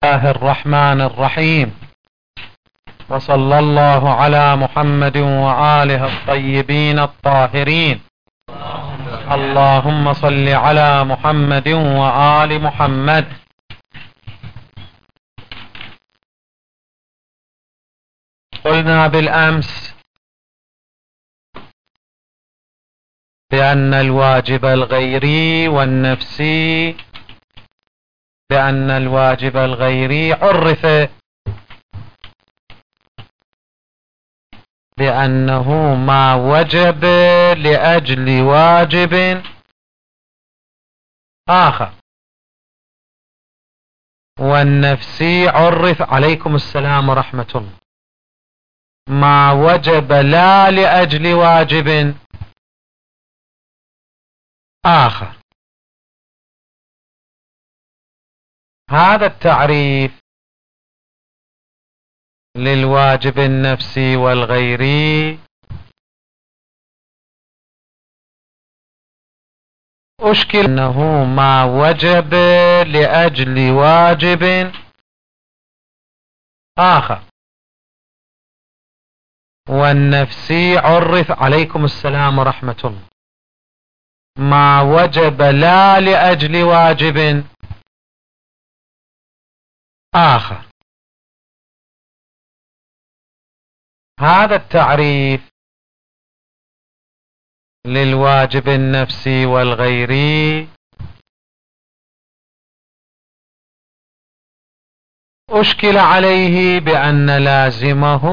الله الرحمن الرحيم، وصلى الله على محمد وآله الطيبين الطاهرين. اللهم صل على محمد وآل محمد. قلنا بالأمس بأن الواجب الغيري والنفسي عرف بأنه ما وجب لأجل واجب آخر، والنفسي عرف عليكم السلام ورحمة الله ما وجب لا لأجل واجب آخر. هذا التعريف للواجب النفسي والغيري أشكل أنه ما وجب لأجل واجب آخر، والنفسي عرف عليكم السلام ورحمة الله ما وجب لا لأجل واجب آخر. هذا التعريف للواجب النفسي والغيري أشكل عليه بأن لازمه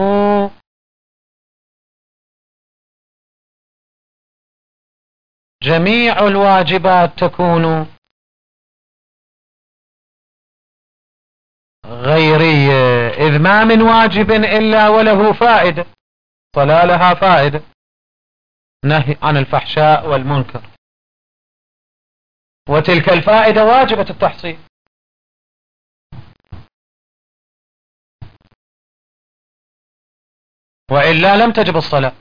جميع الواجبات تكون غيرية، إذ ما من واجب إلا وله فائدة، صلاة لها فائدة، نهي عن الفحشاء والمنكر، وتلك الفائدة واجبة التحصيل. وإلا لم تجب الصلاة.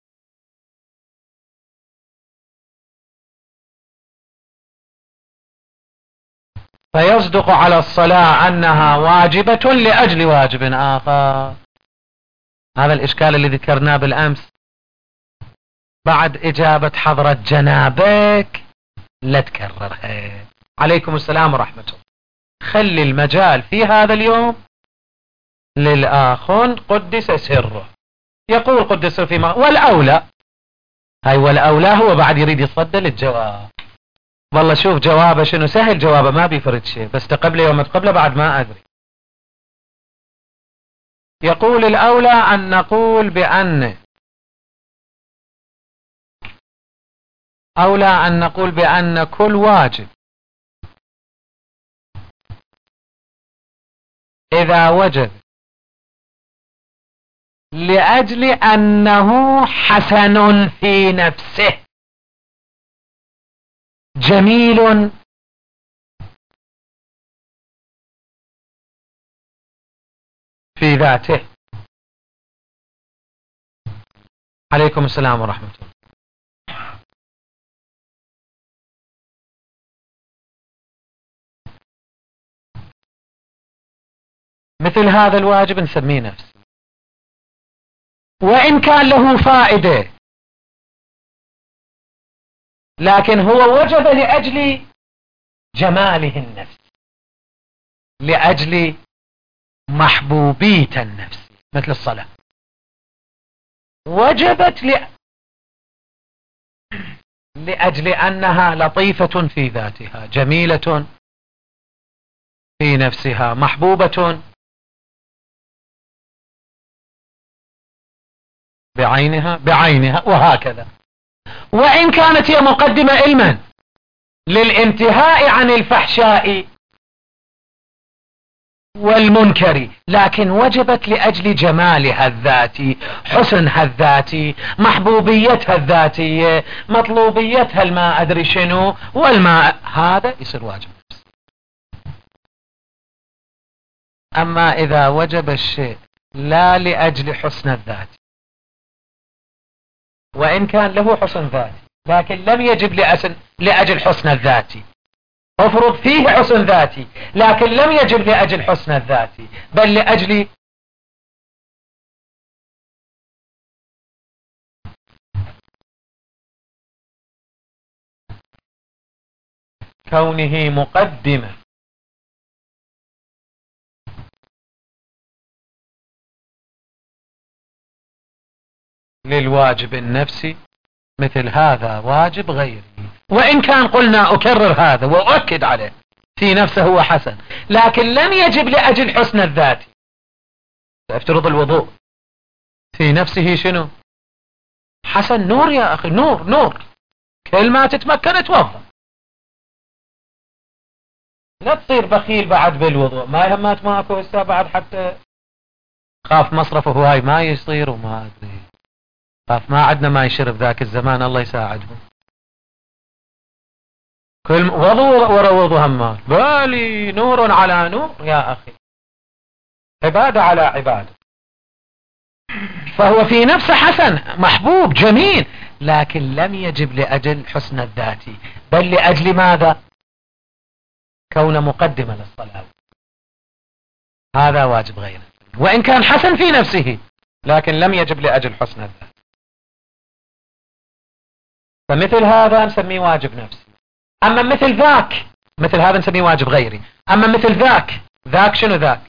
فيصدق على الصلاة أنها واجبة لأجل واجب آخر. هذا الإشكال اللي ذكرناه بالأمس بعد إجابة حضرة جنابك لا تكررها. عليكم السلام ورحمة الله. خلي المجال في هذا اليوم للآخ قدس سره. يقول قدس سره فيما والأولى، هاي والأولى هو بعد يريد يصدى للجواب. والله شوف جوابه شنو سهل، جوابه ما بيفرد شيء، بس تقبله يوم تقبله بعد ما أدري. يقول الأولى أن نقول بأن كل واجب إذا وجب لأجل أنه حسن في نفسه جميل في ذاته. عليكم السلام ورحمة الله. مثل هذا الواجب نسميه نفس، وإن كان له فائدة، لكن هو وجب لأجل جماله النفس، لأجل محبوبية النفس، مثل الصلاة وجبت لأجل أنها لطيفة في ذاتها، جميلة في نفسها، محبوبة بعينها وهكذا. وإن كانت هي مقدمة علما للانتهاء عن الفحشاء والمنكر، لكن وجبت لأجل جمالها الذاتي، حسنها الذاتي، محبوبيتها الذاتية، مطلوبيتها الماء أدري شنو والماء، هذا يصير واجب. أما إذا وجب الشيء لا لأجل حسن الذات، وإن كان له حسن ذاتي، لكن لم يجب لأجل حسن الذاتي، افرض فيه حسن ذاتي لكن لم يجب لأجل حسن الذاتي بل لأجل كونه مقدمة للواجب النفسي، مثل هذا واجب غيري، وإن كان قلنا أكرر هذا وأؤكد عليه في نفسه هو حسن، لكن لم يجب لأجل حسن الذات. افترض الوضوء في نفسه شنو؟ حسن، نور يا أخي، نور نور، كل ما تتمكن توضأ، لا تصير بخيل بعد بالوضوء، ما يهمات ماكو هسه بعد حتى خاف مصرفه هواي ما يصير وما أدري، خاف ما عدنا ما يشرب ذاك الزمان، الله يساعدهم، كل وضوء ورا وضوء همال، بالي نور على نور يا أخي، عبادة على عبادة. فهو في نفسه حسن محبوب جميل، لكن لم يجب لأجل حسن الذات، بل لأجل ماذا؟ كون مقدمة للصلاة، هذا واجب غيره، وإن كان حسن في نفسه لكن لم يجب لأجل حسن الذات. فمثل هذا نسميه واجب نفسي. أما مثل ذاك، مثل هذا نسميه واجب غيري. أما مثل ذاك، ذاك شنو ذاك؟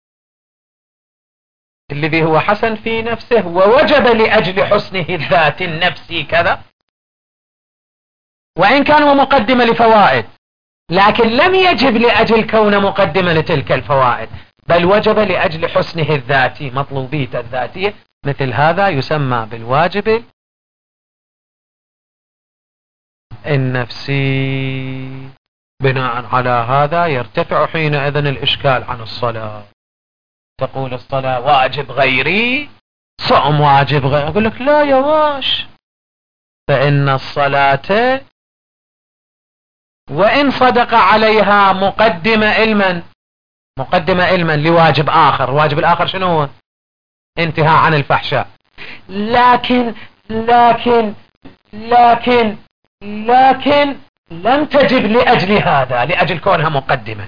الذي هو حسن في نفسه ووجب لأجل حسنه الذات النفسي كذا، وإن كان هو مقدمة لفوائد لكن لم يجب لأجل كون مقدمة لتلك الفوائد، بل وجب لأجل حسنه الذاتي، مطلوبيته الذاتية، مثل هذا يسمى بالواجب النفسي. بناء على هذا يرتفع حينئذ الإشكال عن الصلاة. تقول الصلاة واجب غيري، صوم واجب غيري، أقول لك لا يا واش، فإن الصلاة وإن صدق عليها مقدمة علما، مقدمة علما لواجب آخر، الواجب الآخر شنو هو؟ انتهاء عن الفحشاء، لكن لكن لكن لكن لم تجب لأجل هذا، لأجل كونها مقدمة،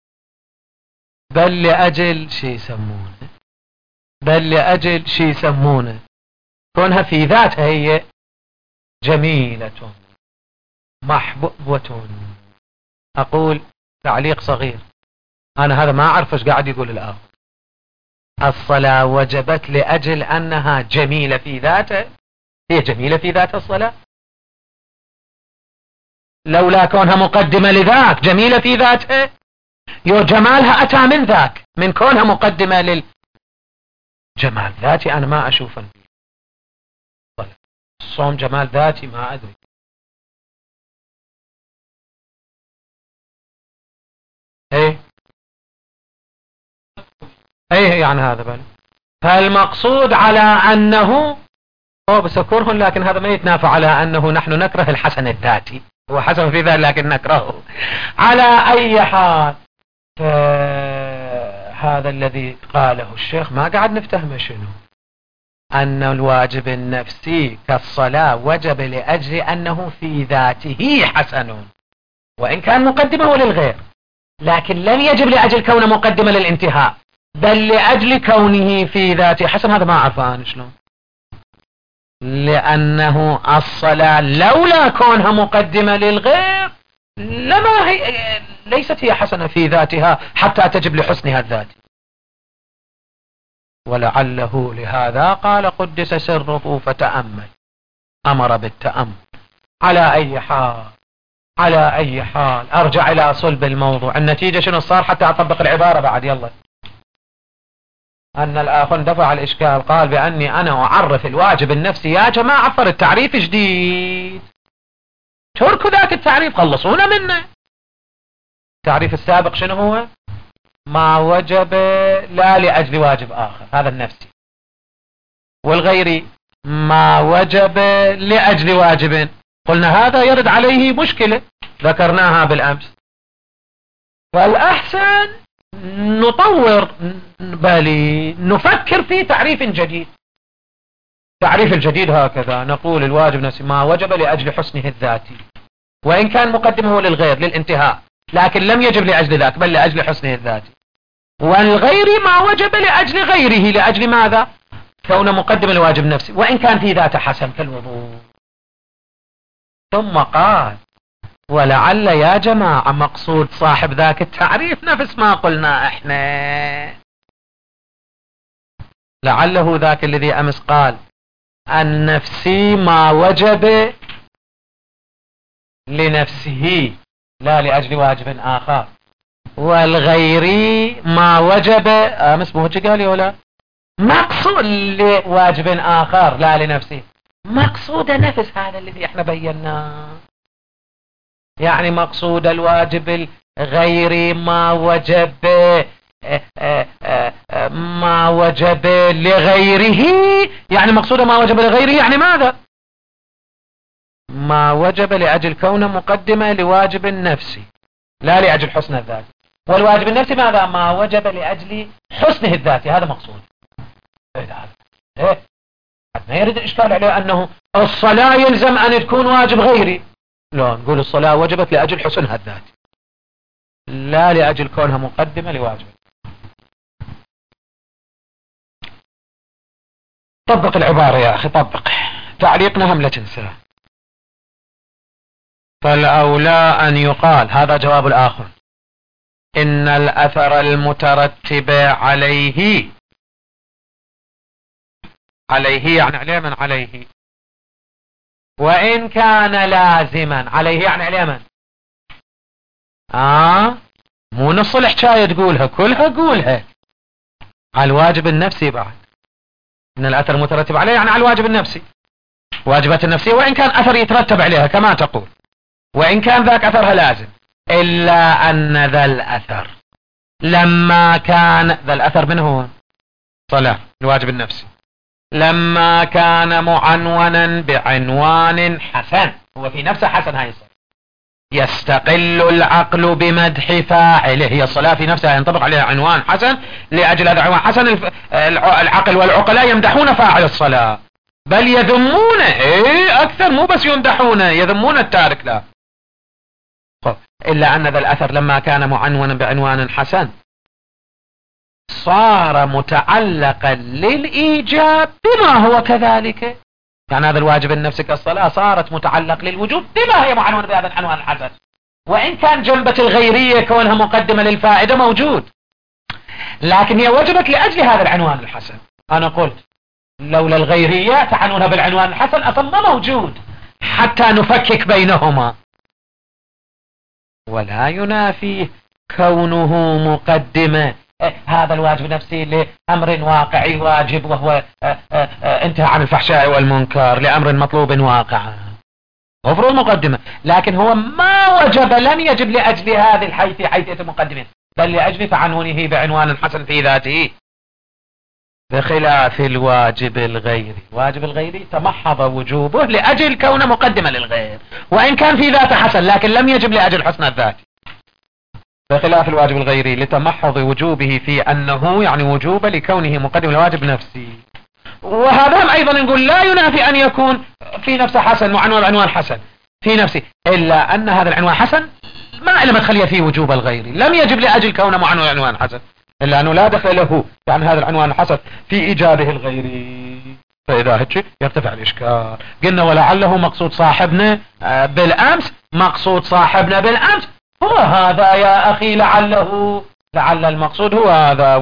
بل لأجل شي يسمونه، بل لأجل شي يسمونه كونها في ذاتها هي جميلة محبوبة. أقول تعليق صغير، أنا هذا ما أعرف ايش قاعد يقول الآخر. الصلاة وجبت لأجل أنها جميلة في ذاتها، هي جميلة في ذات الصلاة، لولا كونها مقدمة لذاك جميلة في ذاتها، يو جمالها أتى من ذاك، من كونها مقدمة للجمال ذاتي. أنا ما أشوفه الصوم جمال ذاتي، ما أدري. ايه يعني هذا بل، فالمقصود على أنه هو بسكرهم، لكن هذا ما يتنافى على أنه نحن نكره الحسن الذاتي، هو حسن في ذلك لكن نكرهه على أي حال. هذا الذي قاله الشيخ ما قاعد نفتهمه شنو، أن الواجب النفسي كالصلاة وجب لأجل أنه في ذاته حسن، وإن كان مقدمة للغير، لكن لم يجب لأجل كونه مقدمة للانتهاء، بل لأجل كونه في ذاته حسن. هذا ما أعرفه أنا شلون، لأنه الصلاة لولا كونها مقدمة للغير لما هي ليست هي حسنة في ذاتها حتى تجب لحسنها الذاتي، ولعله لهذا قال قدس سره فتأمل، أمر بالتأمل. على أي حال، على أي حال أرجع إلى صلب الموضوع. النتيجة شنو صار حتى أطبق العبارة بعد؟ يلا، أن الآخر دفع الإشكال، قال بأني أنا أعرف الواجب النفسي. يا جماعة فر التعريف جديد، تركوا ذاك التعريف، خلصونا منه. التعريف السابق شنو هو؟ ما وجب لا لأجل واجب آخر، هذا النفسي، والغيري ما وجب لأجل واجب. قلنا هذا يرد عليه مشكلة ذكرناها بالأمس، فالأحسن نطور بالي نفكر في تعريف جديد. تعريف الجديد هكذا نقول الواجب نفسي ما وجب لأجل حسنه الذاتي، وإن كان مقدمه للغير للانتهاء، لكن لم يجب لأجل ذاك بل لأجل حسنه الذاتي. والغير ما وجب لأجل غيره، لأجل ماذا؟ كون مقدم الواجب نفسي وإن كان في ذات حسن كالوضوء. ثم قال ولعل يا جماعة مقصود صاحب ذاك التعريف نفس ما قلنا احنا، لعله ذاك الذي أمس قال النفسي ما وجب لنفسه لا لأجل واجب آخر، والغيري ما وجب أمس بوجه قال ولا مقصود لواجب آخر لا لنفسه، مقصود نفس هذا الذي احنا بيناه، يعني مقصود الواجب الغيري ما وجب لغيره، يعني مقصود ما وجب لغيره يعني ماذا؟ ما وجب لأجل كونه مقدمة لواجب النفسي لا لأجل حسن الذات، والواجب النفسي ماذا؟ ما وجب لأجل حسنه الذاتي، هذا مقصود. ما يريد الإشكال عليه أنه الصلاة يلزم أن تكون واجب غيري، لا نقول الصلاة وجبت لأجل حسنها الذاتي لا لأجل كونها مقدمة لواجب. طبق العبارة يا أخي طبق، تعليقنا هم لا تنساه. فالأولى أن يقال، هذا جواب الآخر، إن الأثر المترتب عليه يعني عليه من عليه، وإن كان لازما عليه يعني عليه من مو نص الحكاية تقولها كلها قولها على الواجب النفسي بعد. إن الأثر المترتب عليه يعني على الواجب النفسي، واجبات النفسية وإن كان أثر يترتب عليها كما تقول، وإن كان ذاك أثرها لازم، إلا أن ذا الأثر لما كان ذا الأثر من هو؟ صلاة الواجب النفسي، لما كان معنونا بعنوان حسن، هو في نفسه حسن هاي الصلاة، يستقل العقل بمدح فاعله، هي الصلاة في نفسها ينطبق عليها عنوان حسن، لأجل هذا عنوان حسن العقل والعقلاء يمدحون فاعل الصلاة بل يذمونه، أكثر مو بس يمدحونه يذمون التارك لا. إلا أن ذا الأثر لما كان معنونا بعنوان حسن صار متعلقا للإيجاب بما هو كذلك، يعني هذا الواجب النفسي كالصلاة صارت متعلق للوجوب بما هي معنون بهذا العنوان الحسن، وإن كان جنبة الغيرية كونها مقدمة للفائدة موجود، لكن هي وجبت لأجل هذا العنوان الحسن. أنا قلت لولا الغيرية تعنونها بالعنوان الحسن أصلا موجود حتى نفكك بينهما، ولا ينافيه كونه مقدمة هذا الواجب النفسي لأمر واقعي واجب وهو انتهى عن الفحشاء والمنكر لأمر مطلوب واقع، غفر المقدمة، لكن هو ما وجب لم يجب لأجل هذه حيثية المقدمة بل لأجل تعنونه بعنوان حسن في ذاته، بخلاف الواجب الغيري. واجب الغيري تمحض وجوبه لأجل كونه مقدمة للغير وإن كان في ذات حسن لكن لم يجب لأجل حسن الذات، بخلاف الواجب الغيري لتمحض وجوبه في أنه يعني وجوب لكونه مقدم الواجب نفسي. وهذا أيضا نقول لا ينافي أن يكون في نفسه حسن معنون عنوان حسن في نفسه، إلا أن هذا العنوان حسن ما علم تخلي فيه وجوب الغيري، لم يجب لأجل كونه معنون عنوان حسن، إلا أنه لا دخل له يعني هذا العنوان حسن في إيجابه الغيري، فإذا هيك يرتفع الإشكال. قلنا ولعله مقصود صاحبنا بالأمس، مقصود صاحبنا بالأمس هو هذا يا أخي، لعل المقصود هو هذا،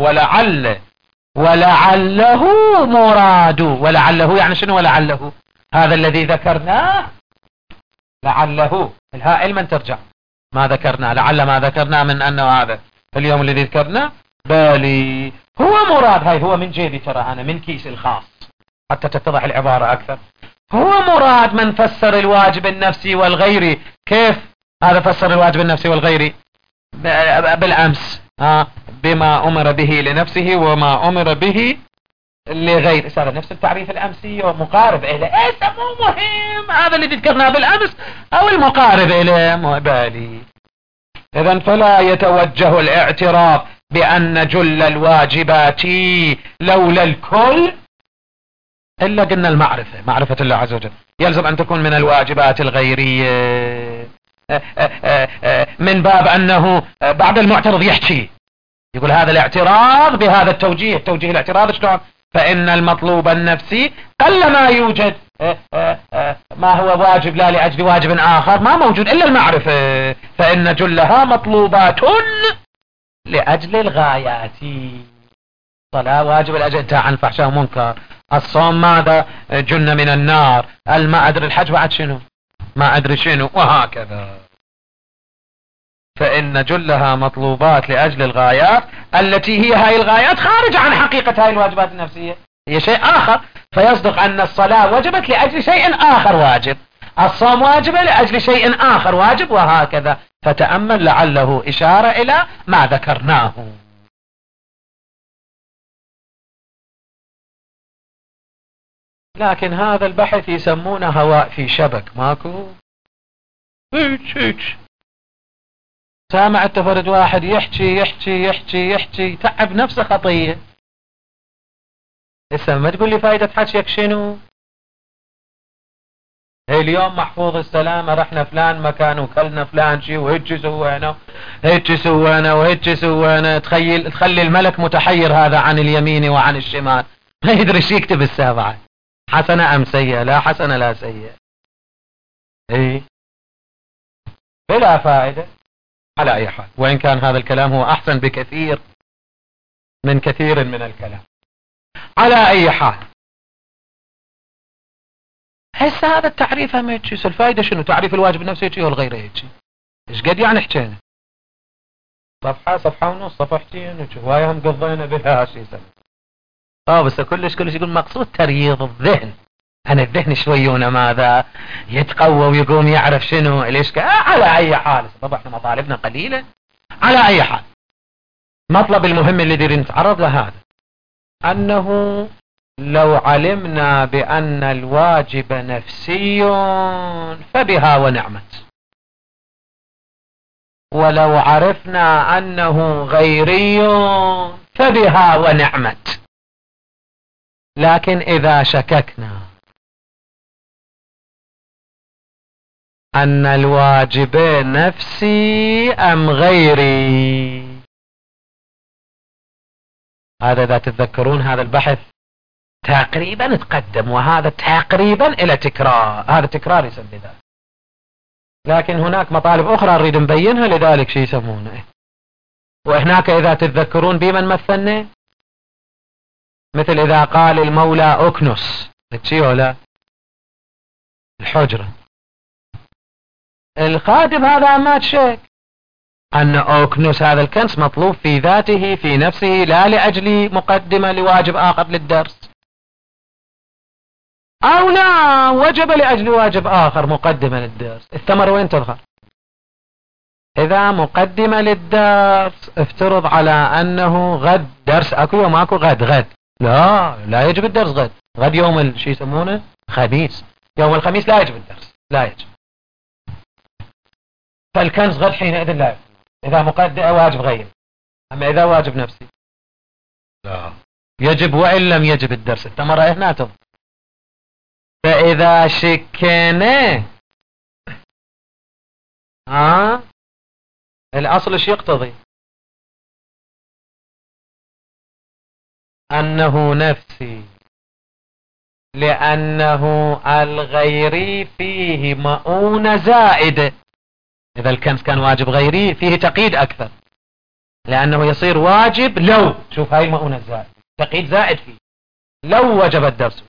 ولعله مراد، ولعله يعني شنو ولعله؟ هذا الذي ذكرناه لعله الهاء علما ترجع ما ذكرنا، لعل ما ذكرنا من أنه هذا اليوم الذي ذكرنا بالي هو مراد، هاي هو من جيبي ترى أنا من كيس الخاص حتى تتضح العبارة أكثر، هو مراد من فسر الواجب النفسي والغيري. كيف هذا فسر الواجب النفسي والغيري بالأمس؟ بما أمر به لنفسه وما أمر به لغير، هذا نفس التعريف الأمسي ومقارب إليه، مو مهم هذا اللي ذكرناه بالأمس أو المقارب إليه مو بالي. إذن فلا يتوجه الاعتراف بأن جل الواجبات لولا الكل إلا قلنا المعرفة، معرفة الله عز وجل يلزم أن تكون من الواجبات الغيرية، من باب أنه بعد المعترض يحكي يقول هذا الاعتراض بهذا التوجيه، توجيه الاعتراض شلون؟ فإن المطلوب النفسي قل ما يوجد ما هو واجب لا لأجل واجب آخر، ما موجود إلا المعرفة، فإن جلها مطلوبات لأجل الغايات. صلاة واجب لأجل انتهاء عن الفحشاء ومنكر، الصوم ماذا؟ جنة من النار، ما أدري الحج بعد شنو، ما أدري شنو، وهكذا. فإن جلها مطلوبات لأجل الغايات التي هي هاي الغايات خارجة عن حقيقة هاي الواجبات النفسية، هي شيء آخر. فيصدق أن الصلاة وجبت لأجل شيء آخر واجب، الصوم واجب لأجل شيء آخر واجب، وهكذا. فتأمل لعله إشارة إلى ما ذكرناه. لكن هذا البحث يسمونه هواء في شبك، ماكو هيك سامع التفرد واحد يحكي يحكي يحكي يحكي تعب نفسه خطية. هسه ما تقول لي فايدة حكيك شنو؟ اليوم محفوظ السلامة رحنا فلان مكان وكلنا فلان شي وهيك سوينا هيك سوينا وهيك سوينا. تخلي الملك متحير هذا عن اليمين وعن الشمال، ما يدري شو يكتب السابعة، حسنة أم سيئة، لا حسنة لا سيئة، ايه بلا فائدة. على أي حال، وإن كان هذا الكلام هو أحسن بكثير من كثير من الكلام. على أي حال، هسه هذا التعريف هم هيك، الفائدة شنو؟ تعريف الواجب النفسي هيك والغير هيك. ايش قد يعني حكينا؟ صفحة ونص، صفحتين، وهاي هم قضينا بها شيء سنة. بس كلش يقول مقصود تريض الذهن، أنا الذهن شويونه ماذا يتقوى ويقوم يعرف شنو الإشكال. على أي حال، طبعا احنا مطالبنا قليلة. على أي حال، مطلب المهم اللي دير نتعرض لهذا أنه لو علمنا بأن الواجب نفسي فبها ونعمت، ولو عرفنا أنه غيري فبها ونعمت. لكن إذا شككنا أن الواجب نفسي أم غيري، هذا إذا تتذكرون هذا البحث تقريبا تقدم، وهذا تقريبا إلى تكرار، هذا تكرار يسمى ذلك. لكن هناك مطالب أخرى نريد نبينها، لذلك شيء يسمونه. وهناك إذا تتذكرون بمن مثلنا، مثل إذا قال المولى أكنس تشي ولا الحجرة، الخادم هذا ما تشك أن أكنس هذا الكنس مطلوب في ذاته في نفسه، لا لأجل مقدمة لواجب آخر للدرس، أو لا وجب لأجل واجب آخر مقدمة للدرس. الثمرة وين تظهر؟ إذا مقدمة للدرس افترض على أنه غد درس أكو يوم أكو غد لا يجب الدرس غد يوم شو يسمونه خميس، يوم الخميس لا يجب الدرس، لا يجب. فالكنز غد حينئذ لا يجب إذا مقدمة واجب غير. أما إذا واجب نفسي لا يجب، وإن لم يجب الدرس. الثمرة هنا تظهر. فإذا شكنا الأصل ايش يقتضي؟ أنه نفسي، لأنه الغيري فيه مؤونة زائدة. إذا الكنز كان واجب غيري فيه تقييد أكثر، لأنه يصير واجب لو، شوف هاي المؤونة الزائدة، تقييد زائد فيه لو وجب الدرس.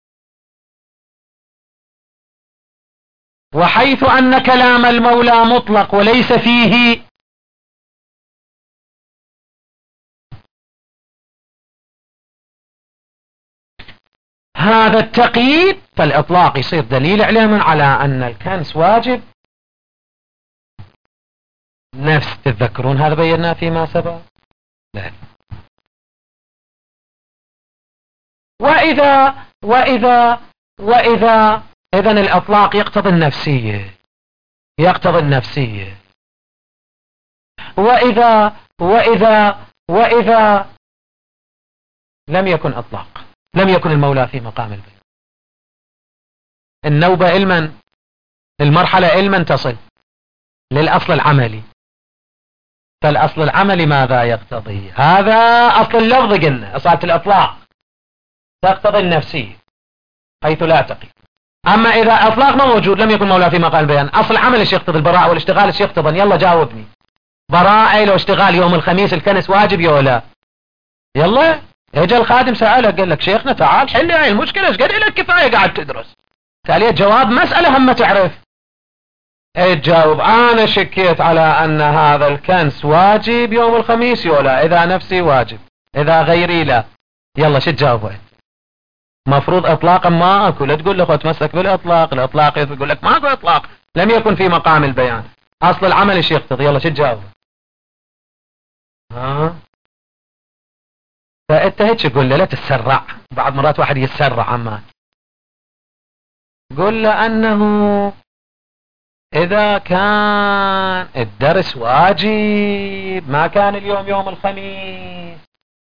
وحيث أن كلام المولى مطلق وليس فيه هذا التقييد، فالإطلاق يصير دليل علما على أن الكنس واجب نفس. تتذكرون هذا بينا فيما سبق؟ لا. وإذا إذن الإطلاق يقتضي النفسية، وإذا لم يكن إطلاق، لم يكن المولى في مقام البيان. النوبة المرحلة تصل للأصل العملي. فالأصل العملي ماذا يقتضي؟ هذا أصل اللفظ قلنا أصالة الإطلاق تقتضي النفسية حيث لا تقي. أما إذا إطلاق ما موجود لم يكن مولى في مقام البيان، أصل العمل ايش يقتضي؟ البراءة والاشتغال ايش يقتضي؟ يلا جاوبني. براءة لو اشتغال يوم الخميس الكنس واجب ولا؟ يلا اجى الخادم سأله قال لك شيخنا تعال حل هاي المشكلة، ايش قال لك كفاية قاعد تدرس. تالي جواب مسألة هم تعرف. تجاوب أنا شكيت على أن هذا الكنس واجب يوم الخميس ولا، إذا نفسي واجب إذا غيري لا. يلا شو تجاوب؟ مفروض إطلاقا ما أكو، لا تقول له تمسك بالإطلاق، الإطلاق يقول لك ما أكو إطلاق لم يكن في مقام البيان. أصل العمل ايش يقتضي؟ يلا شو تجاوب؟ فأنت هيك قول له لا تتسرع، بعض مرات واحد يتسرع عمان. قل له أنه إذا كان الدرس واجب ما كان اليوم يوم الخميس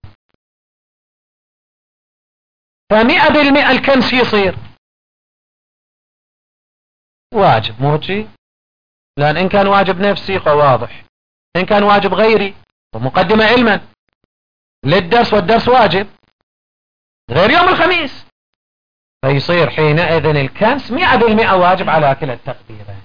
ف100% الكنس يصير واجب، مو هيك؟ لأن إن كان واجب نفسي واضح، إن كان واجب غيري ومقدمة علما للدرس والدرس واجب غير يوم الخميس، فيصير حينئذ الكنس 100% واجب على كلا التقديرين.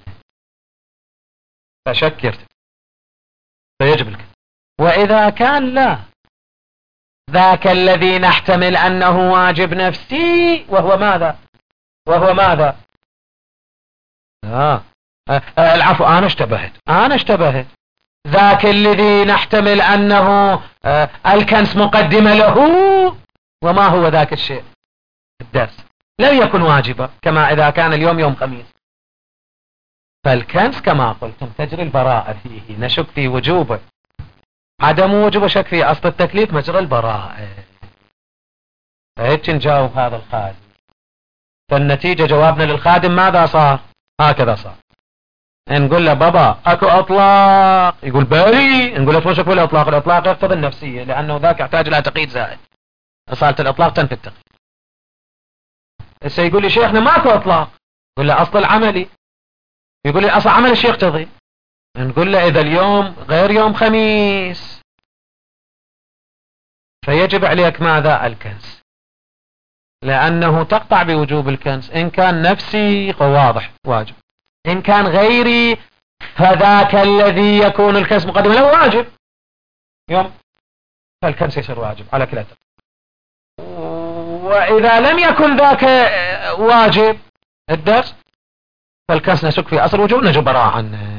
فشكرت فيجب الكنس. وإذا كان لا، ذاك الذي نحتمل أنه واجب نفسي وهو ماذا؟ وهو ماذا؟ العفو أنا اشتبهت. ذاك الذي نحتمل أنه الكنس مقدمة له، وما هو ذاك الشيء؟ الدرس لم يكن واجبا كما إذا كان اليوم يوم خميس. فالكنس كما قلتم تجري البراءة فيه، نشك في وجوبه، عدم وجوبه شك في أصل التكليف مجرى البراءة. فهيك نجاوب هذا الخادم. فالنتيجة جوابنا للخادم ماذا صار؟ هكذا صار. نقول له بابا اكو اطلاق، يقول بالي. نقول له توشك بالاطلاق؟ الاطلاق يقتضي النفسية لانه ذاك يحتاج الى تقييد زائد، اصالة الاطلاق تنفي التقييد. هسه يقول لي شيخنا ماكو اطلاق، يقول له اصل العملي، يقول لي اصل عمل ايش يقتضي؟ نقول له اذا اليوم غير يوم خميس فيجب عليك ماذا؟ الكنس، لانه تقطع بوجوب الكنس. ان كان نفسي واضح واجب، إن كان غيري فذاك الذي يكون الكنس مقدم له واجب يوم، فالكنس يصير واجب على كلا. وإذا لم يكن ذاك واجب الدرس فالكنس نشك في أصل وجوب نجب براء عنه.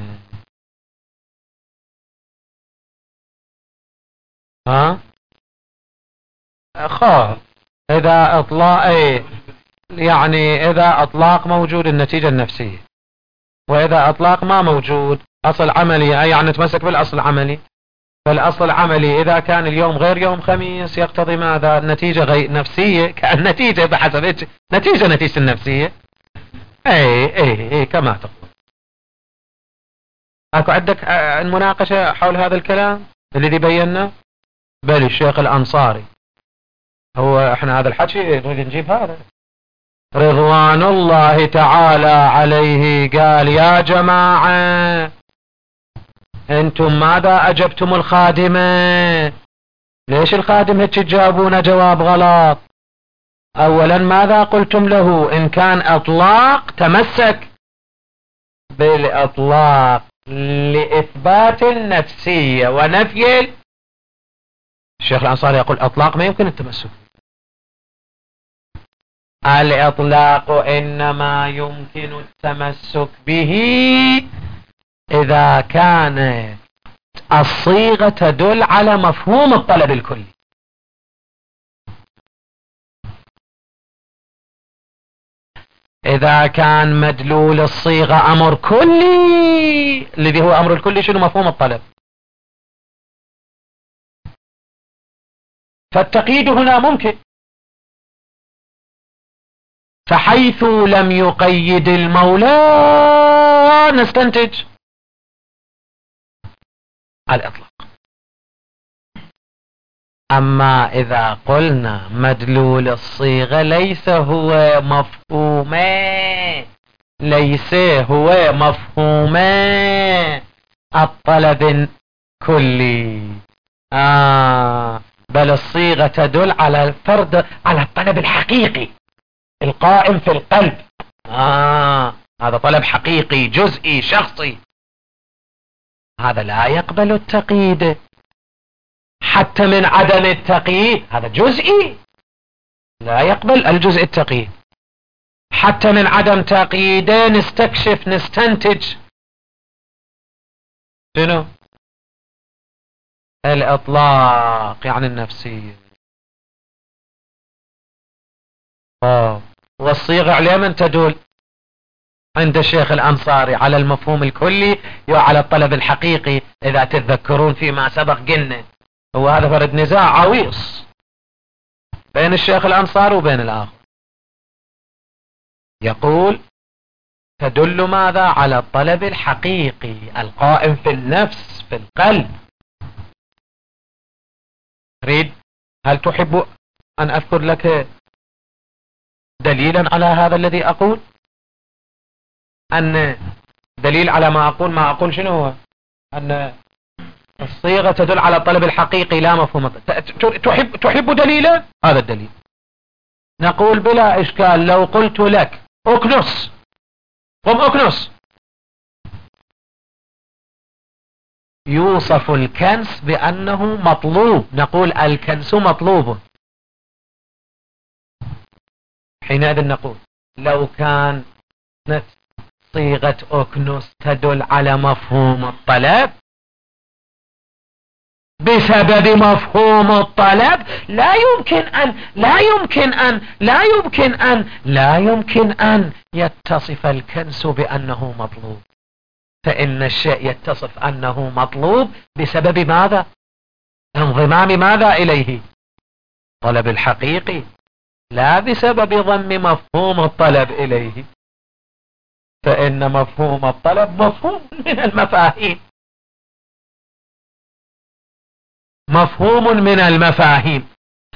إذا إطلاق يعني إذا أطلاق موجود النتيجة النفسية، وإذا أطلاق ما موجود أصل عملي، أي يعني نتمسك بالأصل العملي. فالأصل العملي إذا كان اليوم غير يوم خميس يقتضي ماذا؟ النتيجة غير نفسية، كأن نتيجة بحسب نتيجة النفسية. أي كما تقول. أكو عندك المناقشة حول هذا الكلام الذي بينا؟ بل الشيخ الأنصاري هو احنا هذا الحكي نريد نجيب هذا رضوان الله تعالى عليه قال يا جماعة انتم ماذا اجبتم الخادمة؟ ليش الخادم هيك تجاوبون جواب غلط؟ اولا ماذا قلتم له؟ ان كان اطلاق تمسك بالاطلاق لاثبات النفسية ونفي. الشيخ الأنصاري يقول اطلاق ما يمكن التمسك، الإطلاق إنما يمكن التمسك به إذا كانت الصيغة تدل على مفهوم الطلب الكلي. إذا كان مدلول الصيغة أمر كلي، الذي هو أمر الكلي شنو؟ مفهوم الطلب. فالتقييد هنا ممكن، فحيث لم يقيد المولى نستنتج الإطلاق. أما إذا قلنا مدلول الصيغة ليس هو مفهوما الطلب الكلي. بل الصيغة تدل على الفرد، على الطلب الحقيقي القائم في القلب. هذا طلب حقيقي جزئي شخصي، هذا لا يقبل التقييد. حتى من عدم التقييد، هذا جزئي لا يقبل الجزء التقييد. حتى من عدم تقييده نستكشف نستنتج شنو؟ الإطلاق يعني النفسية. والصيغة على من تدل عند الشيخ الأنصاري؟ على المفهوم الكلي وعلى الطلب الحقيقي. إذا تتذكرون فيما سبق قلنا هو هذا فرد نزاع عويص بين الشيخ الأنصاري وبين الآخر. يقول تدل ماذا؟ على الطلب الحقيقي القائم في النفس في القلب. تريد؟ هل تحب أن أذكر لك دليلا على هذا الذي أقول؟ أن دليل على ما أقول شنو هو؟ أن الصيغة تدل على الطلب الحقيقي لا مفهوم. تحب دليلا؟ هذا الدليل. نقول بلا إشكال لو قلت لك أكنس، قم أكنس، يوصف الكنس بأنه مطلوب، نقول الكنس مطلوب. حينئذ نقول لو كان صيغة أكنس تدل على مفهوم الطلب، بسبب مفهوم الطلب لا يمكن أن يتصف الكنس بأنه مطلوب. فإن الشيء يتصف أنه مطلوب بسبب ماذا؟ انضمام ماذا إليه؟ طلب الحقيقي، لا بسبب ضم مفهوم الطلب إليه. فإن مفهوم الطلب مفهوم من المفاهيم، مفهوم من المفاهيم.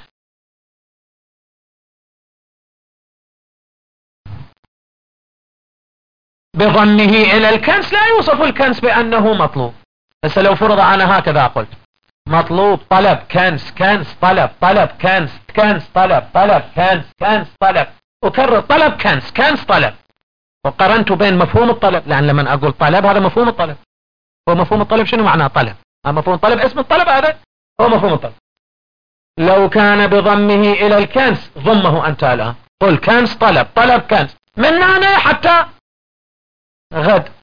بضمه إلى الكنس لا يوصف الكنس بأنه مطلوب. بس لو فرض أنا هكذا قلت مطلوب طلب كنس، كنس طلب، طلب كنس، كنس طلب، طلب كنس، كنس طلب، أكرر طلب كنس، كنس طلب، وقرنت بين مفهوم الطلب، لأن لما أقول طلب هذا مفهوم الطلب. هو مفهوم الطلب شنو معناه طلب؟ مفهوم الطلب اسم الطلب، هذا هو مفهوم الطلب. لو كان بضمه إلى الكنس ضمه أنت الآن، قل كنس طلب، طلب كنس، من هنا حتى غد.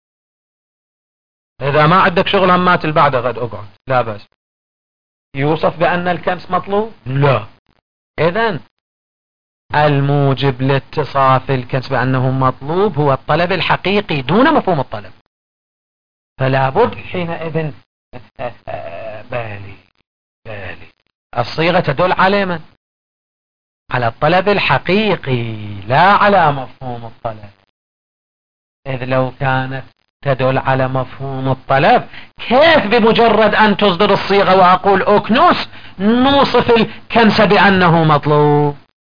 إذا ما عندك شغل همات البعد غد اقعد لا بأس. يوصف بأن الكنس مطلوب؟ لا. إذن الموجب لاتصاف الكنس بأنه مطلوب هو الطلب الحقيقي دون مفهوم الطلب. فلا بد حينئذ بالي الصيغة تدل على من؟ على الطلب الحقيقي لا على مفهوم الطلب. إذ لو كانت تدل على مفهوم الطلب كيف بمجرد أن تصدر الصيغة وأقول أكنس نوصف الكنس بأنه مطلوب؟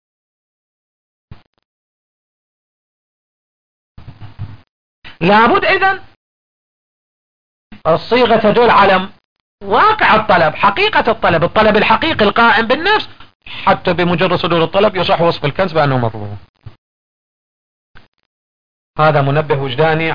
لابد إذن الصيغة تدل على واقع الطلب، حقيقة الطلب، الطلب الحقيقي القائم بالنفس، حتى بمجرد صدور الطلب يصح وصف الكنس بأنه مطلوب. هذا منبه وجداني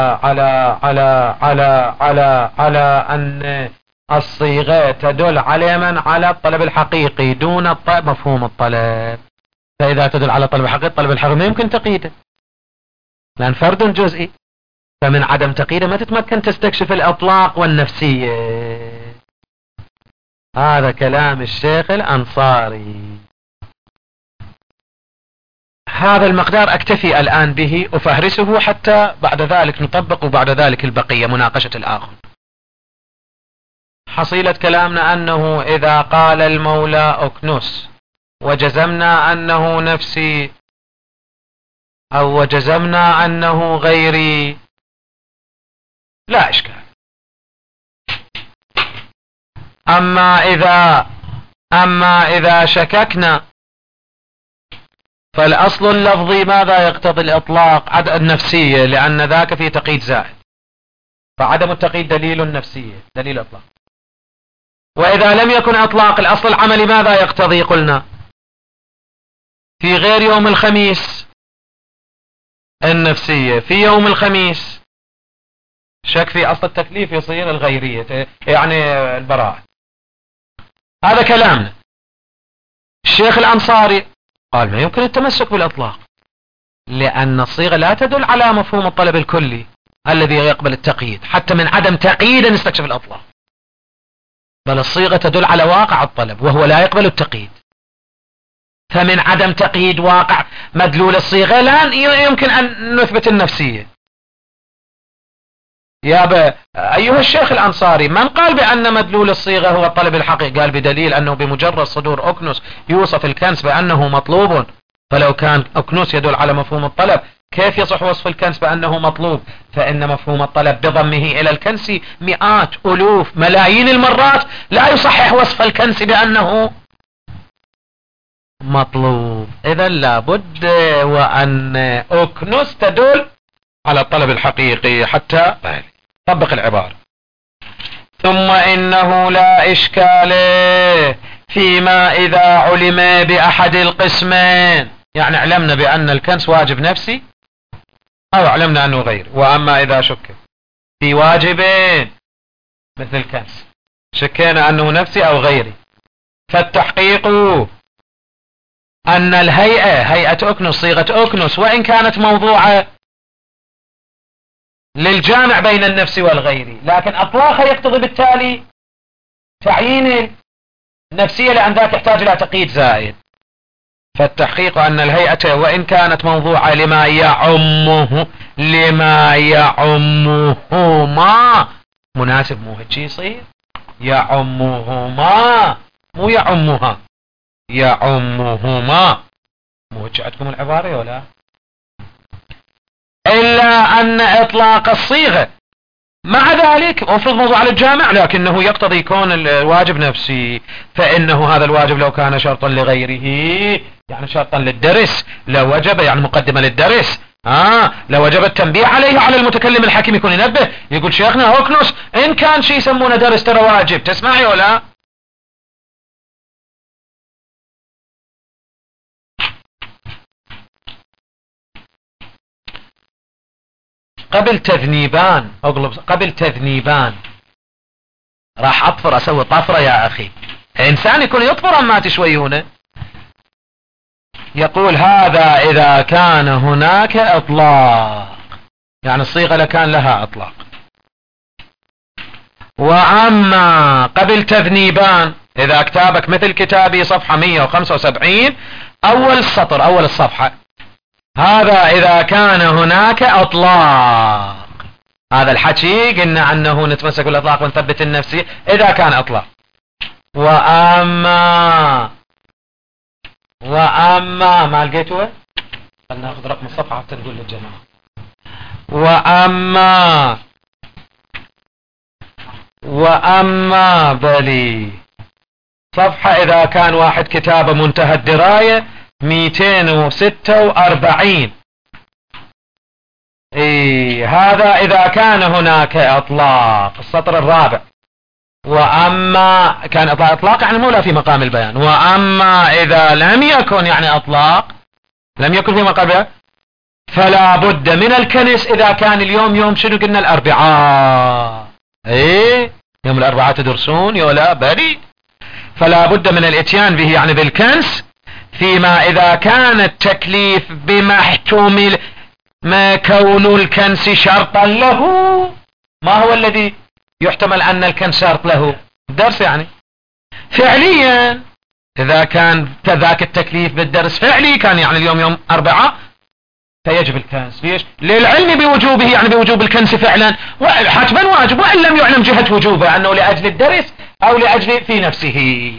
على أن الصيغة تدل على من؟ على الطلب الحقيقي دون مفهوم الطلب. فإذا تدل على الطلب الحقيقي، الطلب الحقيقي ما يمكن تقييده لأن فرد جزئي، فمن عدم تقييده ما تتمكن تستكشف الإطلاق والنفسية. هذا كلام الشيخ الأنصاري. هذا المقدار أكتفي الآن به أفهرسه حتى بعد ذلك نطبق، وبعد ذلك البقية مناقشة الآخر. حصيلة كلامنا أنه إذا قال المولى أكنس وجزمنا أنه نفسي أو وجزمنا أنه غيري لا إشكال. أما إذا شككنا فالأصل اللفظي ماذا يقتضي؟ الإطلاق النفسية، لأن ذاك في تقييد زائد. فعدم التقييد دليل نفسي، دليل إطلاق. وإذا لم يكن إطلاق الأصل العملي ماذا يقتضي؟ قلنا في غير يوم الخميس النفسية، في يوم الخميس شك في أصل التكليف يصير الغيرية، يعني البراءة. هذا كلامنا. الشيخ الأنصاري قال ما يمكن التمسك بالإطلاق، لأن الصيغة لا تدل على مفهوم الطلب الكلي الذي يقبل التقييد، حتى من عدم تقييد نستكشف الإطلاق، بل الصيغة تدل على واقع الطلب وهو لا يقبل التقييد. فمن عدم تقييد واقع مدلول الصيغة لا يمكن أن نثبت النفسية. أيها الشيخ الأنصاري، من قال بأن مدلول الصيغة هو الطلب الحقيقي؟ قال بدليل أنه بمجرد صدور أكنوس يوصف الكنس بأنه مطلوب، فلو كان أكنوس يدل على مفهوم الطلب كيف يصح وصف الكنس بأنه مطلوب؟ فإن مفهوم الطلب بضمه إلى الكنس مئات ألوف ملايين المرات لا يصحح وصف الكنس بأنه مطلوب. إذا لابد وأن أكنوس تدل على الطلب الحقيقي حتى طبق العبارة. ثم إنه لا إشكال فيما إذا علم بأحد القسمين، يعني علمنا بأن الكنس واجب نفسي أو علمنا أنه غير. وأما إذا شك في واجبين مثل الكنس، شكينا أنه نفسي أو غيري، فالتحقيق أن الهيئة هيئة أكنوس صيغة أكنوس وإن كانت موضوعة للجامع بين النفس والغيري، لكن أطلاقها يقتضي بالتالي تعيين النفسية، لأن ذاك يحتاج إلى تقييد زائد. فالتحقيق أن الهيئة وإن كانت موضوعة لما يعمهما مناسب، مو هيك يصير يعمهما مو يعمها، يعمهما، مو هيك عندكم العبارة ولا؟ إلا أن إطلاق الصيغة مع ذلك افرض موضوع على الجامع لكنه يقتضي كون الواجب نفسي، فإنه هذا الواجب لو كان شرطا لغيره يعني شرطا للدرس لوجب، يعني مقدمة للدرس لوجب التنبيه عليه على المتكلم الحكيم يكون ينبه، يقول شيخنا هوكنوس إن كان شيء يسمونه درس ترى واجب، تسمعي ولا؟ قبل تذنيبان اقلب، قبل تذنيبان راح اطفر اسوي طفرة يا اخي، انسان يكون يطفر اما تشويونه. يقول هذا اذا كان هناك اطلاق، يعني الصيغة لكان لها اطلاق. واما قبل تذنيبان اذا كتابك مثل كتابي صفحة 175 اول سطر اول الصفحة، هذا إذا كان هناك أطلاق، هذا الحكي قلنا عنه نتمسك بالأطلاق ونثبت النفسي إذا كان أطلاق. وأما ما لقيتوه، خلنا ناخذ رقم الصفحة حتى نقول للجماعة. وأما بلي صفحة إذا كان واحد كتابه منتهى الدراية 246 هذا إذا كان هناك إطلاق السطر الرابع. وأما كان إطلاق يعني مو لا في مقام البيان، وأما إذا لم يكن يعني أطلاق لم يكن في مقام البيان فلا بد من الكنس إذا كان اليوم يوم شنو قلنا الأربعاء، يوم الأربعاء تدرسون يولا بلي، فلا بد من الاتيان به يعني بالكنس فيما إذا كان التكليف بمحتوم ما كون الكنس شرطا له. ما هو الذي يحتمل أن الكنس شرط له؟ الدرس يعني فعليا، إذا كان ذاك التكليف بالدرس فعلي كان يعني اليوم يوم أربعاء فيجب الكنس. ليش؟ للعلم بوجوبه يعني بوجوب الكنس فعلا حتما واجب، وإن لم يعلم جهة وجوبه أنه لأجل الدرس أو لأجل في نفسه.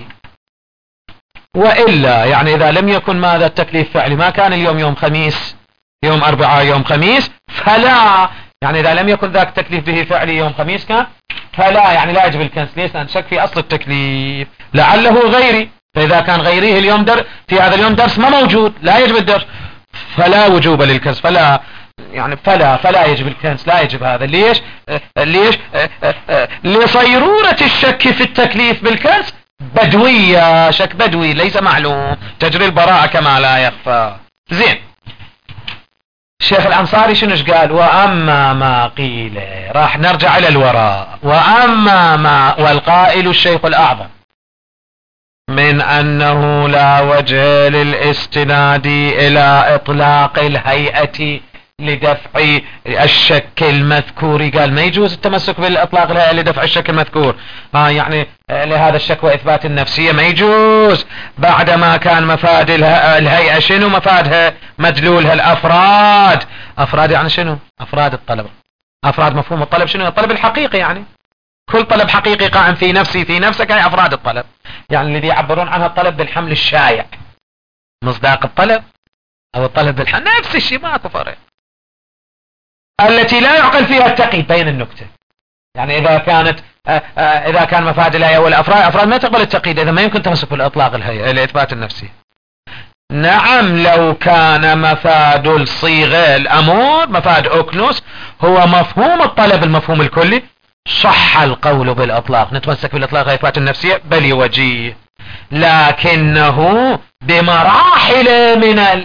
وإلا يعني إذا لم يكن ماذا التكليف فعلي، ما كان اليوم يوم خميس يوم أربعاء يوم خميس فلا، يعني إذا لم يكن ذاك التكليف به فعلي يوم خميس كان فلا يعني لا يجب الكنس. ليش؟ لأن شك في أصل التكليف لعله غيري، فإذا كان غيريه اليوم في هذا اليوم درس ما موجود لا يجب الدرس فلا وجوب للكنس، فلا يعني فلا يجب الكنس، لا يجب هذا. ليش لصيرورة الشك في التكليف بالكنس بدوية، شك بدوي ليس معلوم، تجري البراءة كما لا يخفى. زين، الشيخ الأنصاري شنوش قال؟ وأما ما قيل، راح نرجع إلى الوراء. وأما ما والقائل الشيخ الأعظم من أنه لا وجه للاستناد إلى إطلاق الهيئة لدفع الشك المذكور، قال ما يجوز التمسك بالإطلاق الهيئة لدفع الشك المذكور، يعني لهذا الشك وإثبات النفسية ما يجوز، بعدما كان مفاد الهيئة شنو مفادها؟ مدلولها الأفراد. أفراد يعني شنو؟ أفراد الطلب. أفراد مفهوم الطلب شنو؟ الطلب الحقيقي، يعني كل طلب حقيقي قائم في نفسي في نفسك هي أفراد الطلب، يعني الذي يعبرون عنها الطلب بالحمل الشائع، مصداق الطلب أو الطلب بالحمل، نفس الشيء ماكو فرق. التي لا يعقل فيها التقييد بين النكتة، يعني إذا كان مفاد الهيئة والأفراد ما تقبل التقييد، إذا ما يمكن تمسك بالإطلاق الهيئة لإثبات النفسي. نعم، لو كان مفاد الصيغة الأمور مفاد أوكنوس هو مفهوم الطلب المفهوم الكلي، صح القول بالإطلاق، نتمسك بالإطلاق لإثبات النفسية بل وجيه، لكنه بمراحل من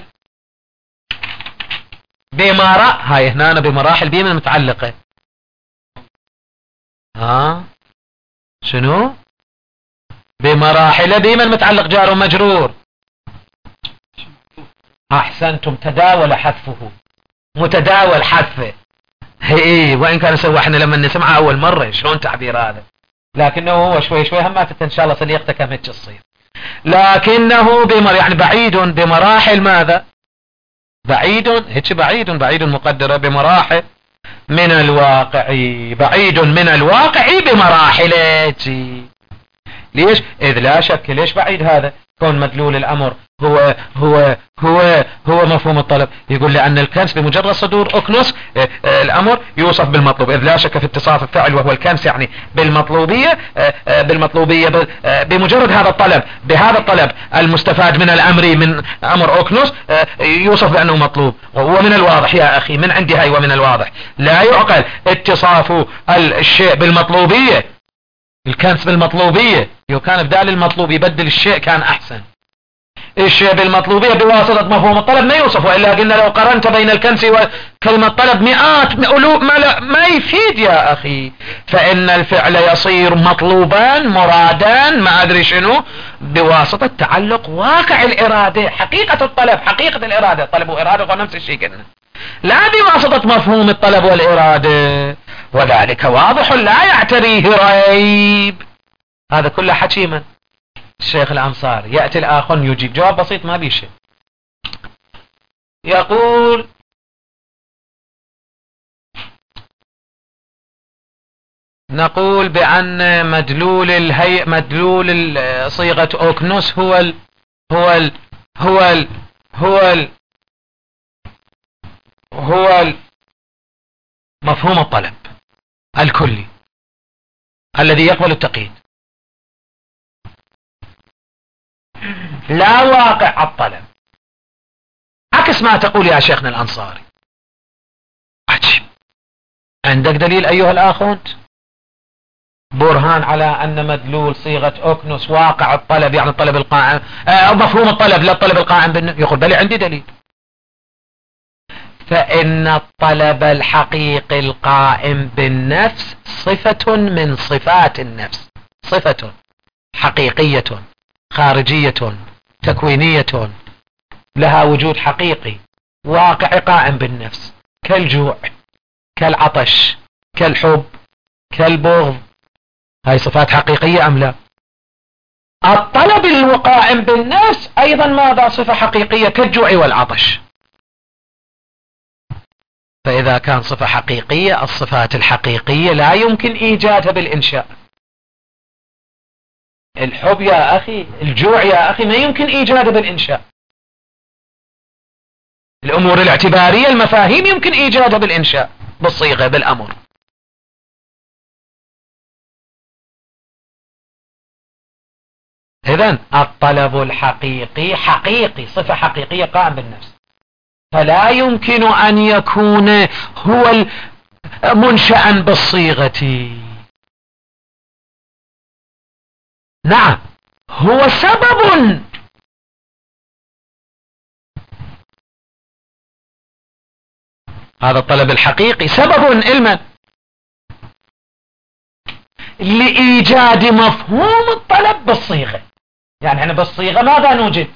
هاي هنا بمراحل بي من متعلقة. شنو؟ بمراحل بي من متعلق جار ومجرور. أحسنتم، تداول حذفه، متداول حذفه. وإن كان سوحنا لما نسمعه أول مرة شلون تعبير هذا، لكنه هو شوي شوي همات إن شاء الله صديقته كم هيك تصير، لكنه يعني بعيد بمراحل ماذا؟ بعيد بعيد مقدرة بمراحل من الواقع، بعيد من الواقع بمراحل. ليش؟ إذ لا شك. ليش بعيد هذا؟ كون مدلول الأمر هو مفهوم الطلب. يقول لأن الكنس بمجرد صدور أوكنوس الأمر يوصف بالمطلوب، إذ لا شك في اتصاف الفعل وهو الكنس يعني بالمطلوبية بمجرد هذا الطلب، بهذا الطلب المستفاد من الأمر من أمر أوكنوس يوصف بأنه مطلوب. ومن الواضح يا أخي من عندي هاي، ومن الواضح لا يعقل اتصاف الشيء بالمطلوبية، الكنس بالمطلوبية، لو كان بدال المطلوب يبدل الشيء كان أحسن. الشيء بالمطلوبية بواسطة مفهوم الطلب ما يوصف، وإلا قلنا لو قرنت بين الكنس وكلمة طلب مئات ألوف ما يفيد يا أخي، فإن الفعل يصير مطلوبا مرادا ما أدري شنو بواسطة تعلق واقع الإرادة، حقيقة الطلب حقيقة الإرادة، الطلب وإرادة هو نفس الشيء قلنا، لا بواسطة مفهوم الطلب والإرادة، وذلك واضح لا يعتريه ريب. هذا كله حكي من الشيخ الأنصاري. يأتي الآخر يجيب جواب بسيط ما بيشي، يقول نقول بأن مدلول صيغة أوكنوس هو مفهوم الطلب الكلي الذي يقبل التقييد، لا واقع الطلب، عكس ما تقول يا شيخنا الأنصاري. عجيب. عندك دليل أيها الآخوان؟ برهان على أن مدلول صيغة أوكنوس واقع الطلب يعني الطلب القائم مفهوم الطلب لا الطلب القائم بالنفس؟ يقول بلي عندي دليل. فإن الطلب الحقيقي القائم بالنفس صفة من صفات النفس، صفة حقيقية خارجية تكوينية لها وجود حقيقي واقع قائم بالنفس، كالجوع كالعطش كالحب كالبغض، هاي صفات حقيقية أم لا؟ الطلب القائم بالنفس أيضا ماذا؟ صفة حقيقية كالجوع والعطش. فإذا كان صفة حقيقية الصفات الحقيقية لا يمكن إيجادها بالإنشاء. الحب يا أخي، الجوع يا أخي ما يمكن إيجاده بالإنشاء. الأمور الاعتبارية المفاهيم يمكن إيجادها بالإنشاء بالصيغة بالأمر. إذن الطلب الحقيقي حقيقي صفة حقيقية قائم بالنفس، فلا يمكن أن يكون هو منشأ بالصيغة. نعم هو سبب، هذا الطلب الحقيقي سبب علما لإيجاد مفهوم الطلب بالصيغة. يعني أنا بالصيغة ماذا نوجد؟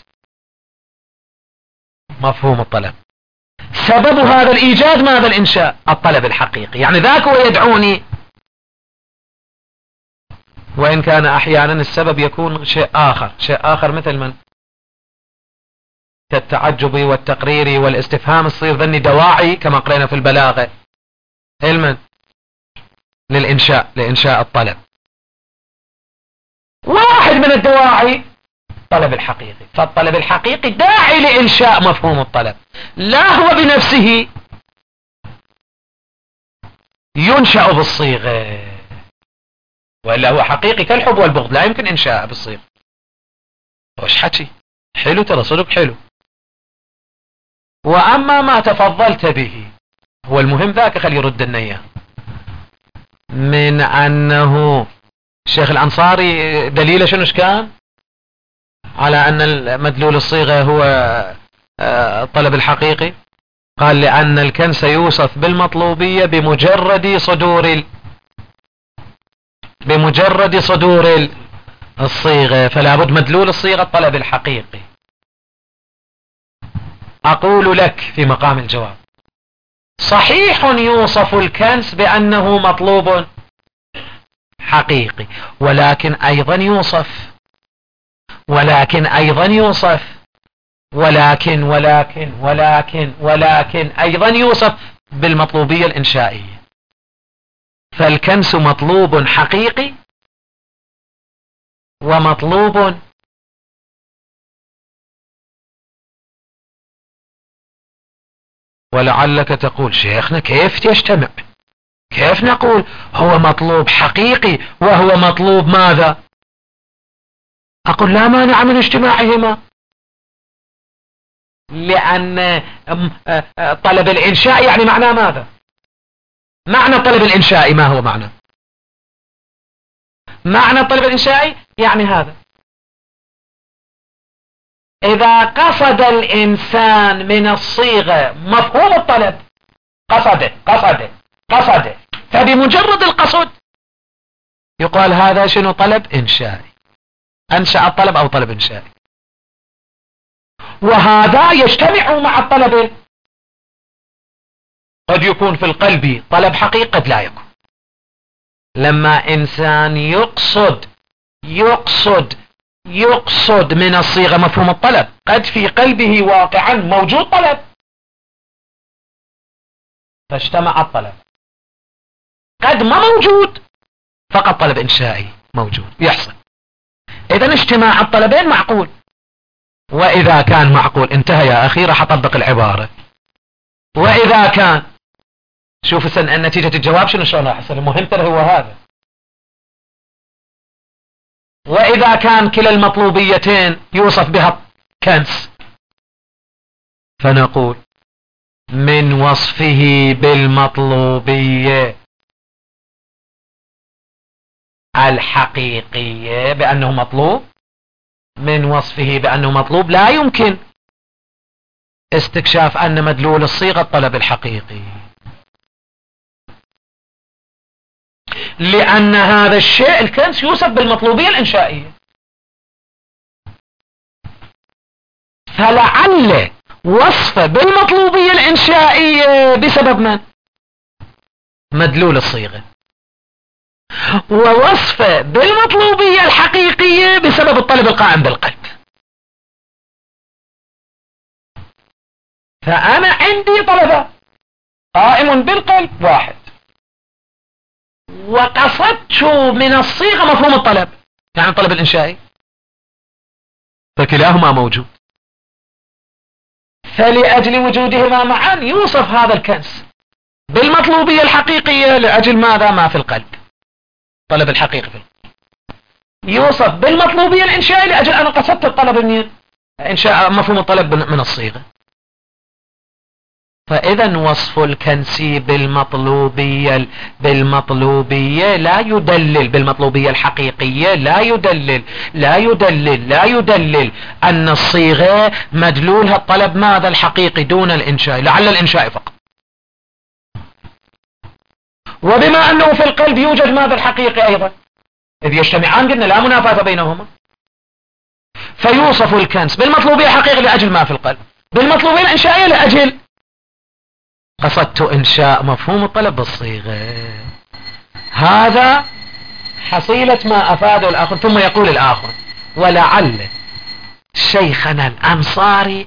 مفهوم الطلب. سبب هذا الإيجاد ماذا؟ الإنشاء، الطلب الحقيقي. يعني ذاك ويدعوني، وإن كان أحيانا السبب يكون شيء آخر مثل من كالتعجب والتقرير والاستفهام، تصير ذني دواعي كما قرأنا في البلاغة علما لإنشاء الطلب. واحد من الدواعي الطلب الحقيقي، فالطلب الحقيقي داعي لإنشاء مفهوم الطلب، لا هو بنفسه ينشأ بالصيغة، وإلا هو حقيقي كالحب والبغض لا يمكن إنشاء بالصيغة. وش حكي حلو، ترى صدق حلو. وأما ما تفضلت به هو المهم، ذاك خلي يرد لنا إياه، من أنه الشيخ الأنصاري دليله شنوش كان على أن مدلول الصيغة هو الطلب الحقيقي؟ قال لأن الكنس يوصف بالمطلوبية بمجرد صدور الصيغة، فلا بد مدلول الصيغة الطلب الحقيقي. أقول لك في مقام الجواب، صحيح يوصف الكنس بأنه مطلوب حقيقي، ولكن أيضا يوصف ولكن أيضا يوصف بالمطلوبية الإنشائية. فالكنس مطلوب حقيقي ومطلوب ولعلك تقول شيخنا كيف يجتمع؟ كيف نقول هو مطلوب حقيقي وهو مطلوب ماذا؟ أقول لا مانع من اجتماعهما، لأن طلب الإنشاء يعني معناه ماذا؟ معنى الطلب الإنشائي ما هو معنى الطلب الإنشائي؟ يعني هذا: إذا قصد الإنسان من الصيغة مفهوم الطلب، قصده، فبمجرد القصد يقال هذا شنو؟ طلب إنشائي، أنشأ الطلب أو طلب إنشائي. وهذا يجتمع مع الطلب، قد يكون في القلب طلب حقيقي قد لا يكون. لما إنسان يقصد من الصيغة مفهوم الطلب، قد في قلبه واقعا موجود طلب فاجتمع الطلب، قد ما موجود فقط طلب إنشائي موجود يحصل. إذن اجتماع الطلبين معقول، وإذا كان معقول انتهى يا أخي، راح أطبق العبارة. وإذا كان شوف نتيجة الجواب شنو شلون راح يصير، المهم ترى هو هذا. وإذا كان كلا المطلوبيتين يوصف بها كنس، فنقول من وصفه بالمطلوبية الحقيقية بأنه مطلوب، من وصفه بأنه مطلوب لا يمكن استكشاف أن مدلول الصيغة الطلب الحقيقي، لأن هذا الشيء الكنس يوصف بالمطلوبية الإنشائية. فلعل وصف بالمطلوبية الإنشائية بسبب من؟ مدلول الصيغة، ووصف بالمطلوبية الحقيقية بسبب الطلب القائم بالقلب. فأنا عندي طلبة قائم بالقلب واحد، وقصدت من الصيغة مفهوم الطلب يعني الطلب الإنشائي، فكلاهما موجود، فلأجل وجودهما معا يوصف هذا الكنس بالمطلوبية الحقيقية لأجل ماذا؟ ما في القلب، طلب الحقيقي في القلب. يوصف بالمطلوبية الإنشائية لأجل أنا قصدت الطلب منين؟ إنشاء مفهوم الطلب من الصيغة. فإذا وصف الكنسي بالمطلوبية لا يدلل، بالمطلوبية الحقيقية لا يدلل أن الصيغة مدلولها الطلب ماذا الحقيقي دون الإنشاء، لعل الإنشاء فقط. وبما أنه في القلب يوجد ماذا الحقيقي أيضا، إذ يجتمعان قلنا لا منافاة بينهما، فيوصف الكنس بالمطلوبية الحقيقية لأجل ما في القلب، بالمطلوبية الإنشائية لأجل قصدت إنشاء مفهوم الطلب بالصيغة. هذا حصيلة ما أفاده الآخر. ثم يقول الآخر: ولعل شيخنا الأنصاري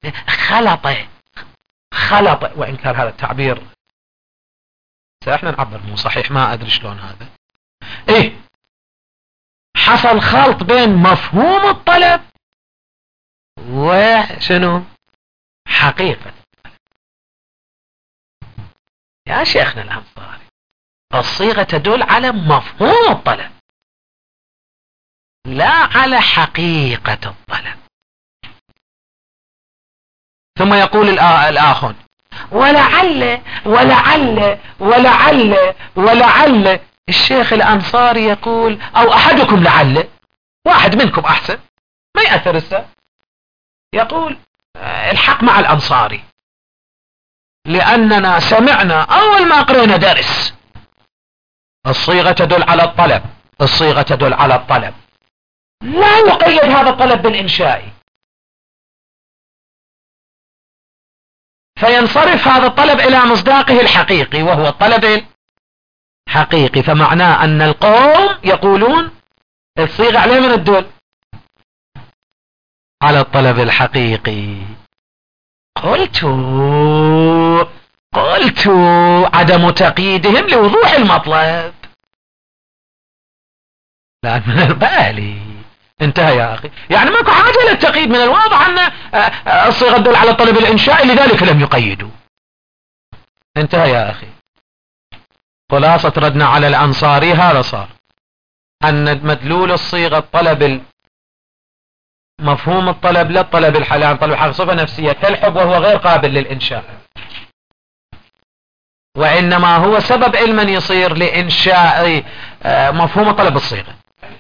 خلط، وإن كان هذا التعبير ساحنا نعبر مو صحيح، ما أدري شلون هذا، حصل خلط بين مفهوم الطلب وشنو حقيقة. يا شيخنا الأنصاري، الصيغة تدل على مفهوم الطلب لا على حقيقة الطلب. ثم يقول الآخر: ولعل الشيخ الأنصاري يقول، أو أحدكم، لعل واحد منكم أحسن ما يأثر السا، يقول الحق مع الأنصاري، لأننا سمعنا أول ما قرينا درس الصيغة تدل على الطلب، لا يقيد هذا الطلب بالإنشاء، فينصرف هذا الطلب إلى مصداقه الحقيقي وهو الطلب الحقيقي. فمعناه أن القوم يقولون الصيغة عليه من الدل على الطلب الحقيقي. قلت عدم تقييدهم لوضوح المطلب، لأن من البالي انتهى يا أخي، يعني ماكو حاجة للتقييد، من الواضح أن الصيغة تدل على الطلب الإنشائي لذلك لم يقيدوا. انتهى يا أخي. خلاصة ردنا على الأنصاري هذا صار أن مدلول الصيغة الطلب، مفهوم الطلب لا الطلب الحلال، طلب الحق صفة نفسية كالحب وهو غير قابل للإنشاء، وإنما هو سبب علما يصير لإنشاء مفهوم الطلب الصيغة.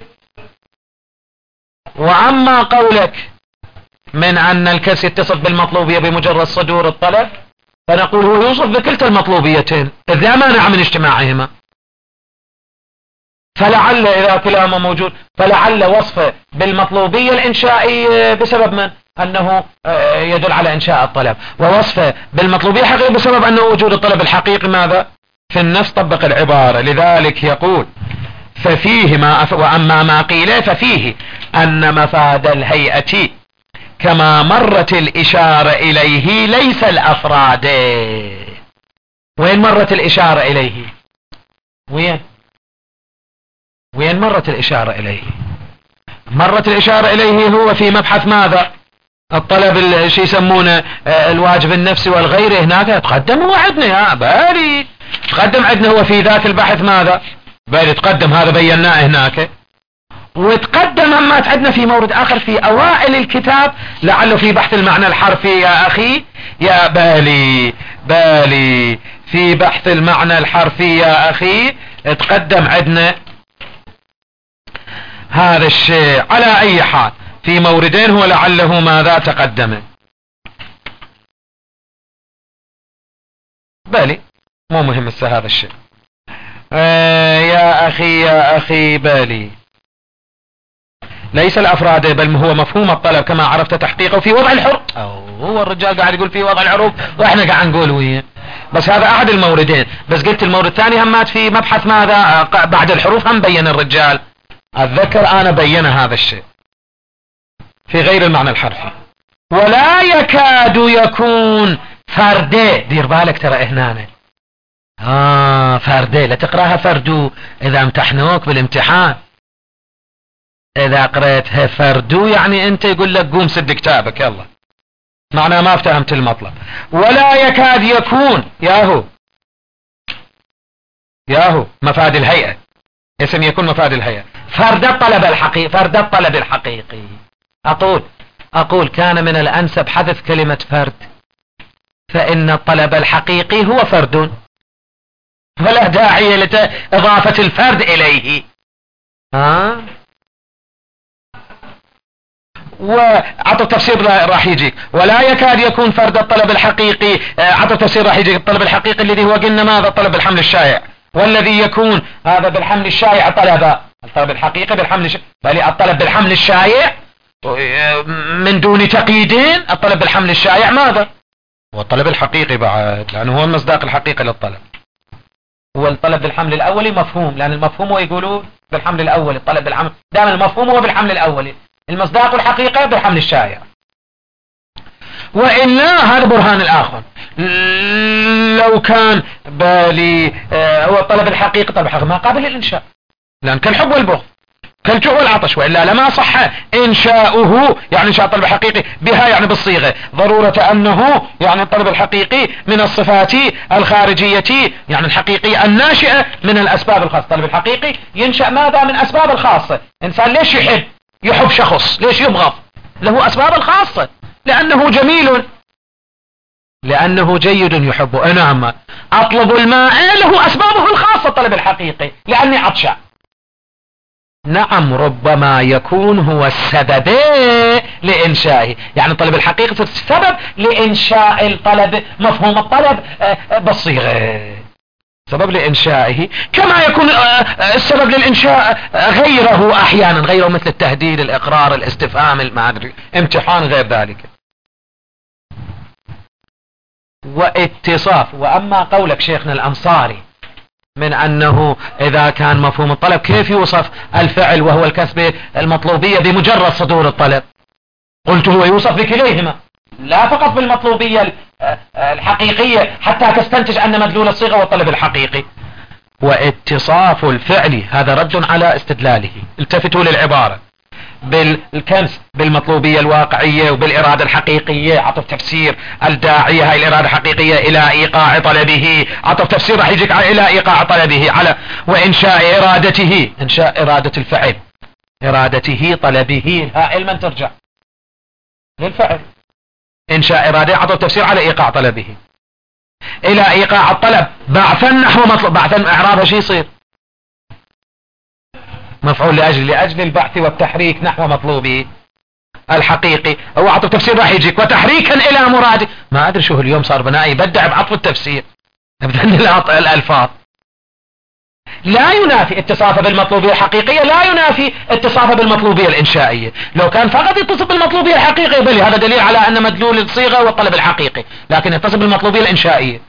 وأما قولك من أن الكنس يتصف بالمطلوبية بمجرد صدور الطلب، فنقول هو يوصف بكلتا المطلوبيتين إذ لا مانع من اجتماعهما، فلعل إذا كلاهما موجود فلعل وصفه بالمطلوبية الإنشائية بسبب من أنه يدل على إنشاء الطلب، ووصفه بالمطلوبية الحقيقية بسبب أنه وجود الطلب الحقيقي ماذا في النفس. طبق العبارة. لذلك يقول: ففيه وأما ما قيل ففيه أن مفاد الهيئة كما مرت الإشارة إليه ليس الأفراد. وين مرت الإشارة إليه؟ وين مرت الإشارة إليه؟ مرت الإشارة إليه هو في مبحث ماذا؟ الطلب شي يسمونه الواجب النفسي والغير. هناك تقدم هو عندنا يا بالي، تقدم عندنا هو في ذاك البحث ماذا؟ بالي تقدم، هذا بيناه هناك، وتقدم أما عندنا في مورد آخر في أوائل الكتاب، لعله في بحث المعنى الحرفي يا أخي يا بالي في بحث المعنى الحرفي يا أخي تقدم عندنا هذا الشيء. على أي حال في موردين هو لعله ماذا تقدم. بالي مو مهم هذا الشيء يا أخي بالي ليس الأفراد بل هو مفهوم الطلب كما عرفت تحقيقه في وضع الحروف. هو الرجال قاعد يقول في وضع الحروف واحنا قاعد نقول وياه، بس هذا أحد الموردين. بس قلت المورد الثاني همات في مبحث ماذا بعد الحروف هم بين الرجال، أتذكر أنا بين هذا الشيء في غير المعنى الحرفي. ولا يكاد يكون فردي، دير بالك ترى هنا فردي لا تقراها فردو إذا امتحنوك بالامتحان. إذا قريتها فردو يعني أنت يقول لك قوم سد كتابك يلا، معناه ما افتهمت المطلب. ولا يكاد يكون ياهو مفاد الهيئة، اسم يكون مفاد الهيئة فرد الطلب الحقيقي. أقول كان من الأنسب حذف كلمة فرد فإن الطلب الحقيقي هو فرد ولا داعي لإضافة الفرد إليه. وعطوا تفسير راح يجيك ولا يكاد يكون فرد الطلب الحقيقي. عطوا تفسير راح يجيك الطلب الحقيقي الذي هو قلنا ماذا؟ الطلب بالحمل الشائع، والذي يكون هذا بالحمل الشائع طلب الطلب الحقيقي بالحمل بل الطلب بالحمل الشائع من دون تقييدين. الطلب بالحمل الشائع ماذا؟ هو الطلب الحقيقي بعد، لأنه هو المصداق الحقيقي للطلب. هو الطلب بالحمل الأولي مفهوم، لأن المفهوم هو يقولون بالحمل الأولي. الطلب بالحمل دائما المفهوم هو بالحمل الأولي، المصداق الحقيقي بالحمل الشائع. وإلا هذا برهان الآخر. لو كان بالي هو الطلب الحقيقي طلب الحقيقي ما قابل للإنشاء، لأن كالحب والبغض كالجوع والعطش، وإلا لما صح إنشاؤه يعني إنشاء الطلب الحقيقي بها يعني بالصيغة، ضرورة أنه يعني الطلب الحقيقي من الصفات الخارجية يعني الحقيقية الناشئة من الأسباب الخاصة. الطلب الحقيقي ينشأ ماذا؟ من أسباب الخاصة. إنسان ليش يحب شخص؟ ليش يبغض؟ له أسباب الخاصة، لأنه جميل، لأنه جيد يحبه. نعم. أطلب الماء له أسبابه الخاصة الطلب الحقيقي، لأني عطشان. نعم، ربما يكون هو السبب لإنشائه، يعني الطلب الحقيقي السبب لإنشاء الطلب، مفهوم الطلب بالصيغة سبب لإنشائه، كما يكون السبب للإنشاء غيره أحيانا، غيره مثل التهديد، الإقرار، الاستفهام، ما أدري، امتحان، غير ذلك. واتصاف. وأما قولك شيخنا الأنصاري من أنه إذا كان مفهوم الطلب كيف يوصف الفعل وهو الكسب المطلوبية بمجرد صدور الطلب؟ قلت هو يوصف بكليهما، لا فقط بالمطلوبية الحقيقية حتى تستنتج أن مدلول الصيغة والطلب الحقيقي. واتصاف الفعل هذا رد على استدلاله. التفتوا للعبارة بالكنس بالمطلوبية الواقعية وبالإرادة الحقيقية. عطف تفسير الداعية هاي الإرادة الحقيقية إلى إيقاع طلبه. عطف تفسير راح يجيك إلى إيقاع طلبه على وإنشاء إرادته، إنشاء إرادة الفعل، إرادته طلبه، هائل من ترجع للفعل. إنشاء إرادة عطف تفسير على إيقاع طلبه إلى إيقاع الطلب بعثا نحو مطلوب. بعثا إعرابها شي يصير مفعول لأجل البحث والتحريك نحو مطلوبه الحقيقي. هو عطف تفسير راح يجيك وتحريكا إلى مراده. ما أدري شو اليوم صار بنائي يبدع بعطف التفسير بذن الألفاظ. لا ينافي اتصافه بالمطلوبية الحقيقية، لا ينافي اتصافه بالمطلوبية الإنشائية. لو كان فقط يتصف بالمطلوبية الحقيقية بل هذا دليل على أن مدلول الصيغة والطلب الحقيقي، لكن يتصف بالمطلوبية الإنشائية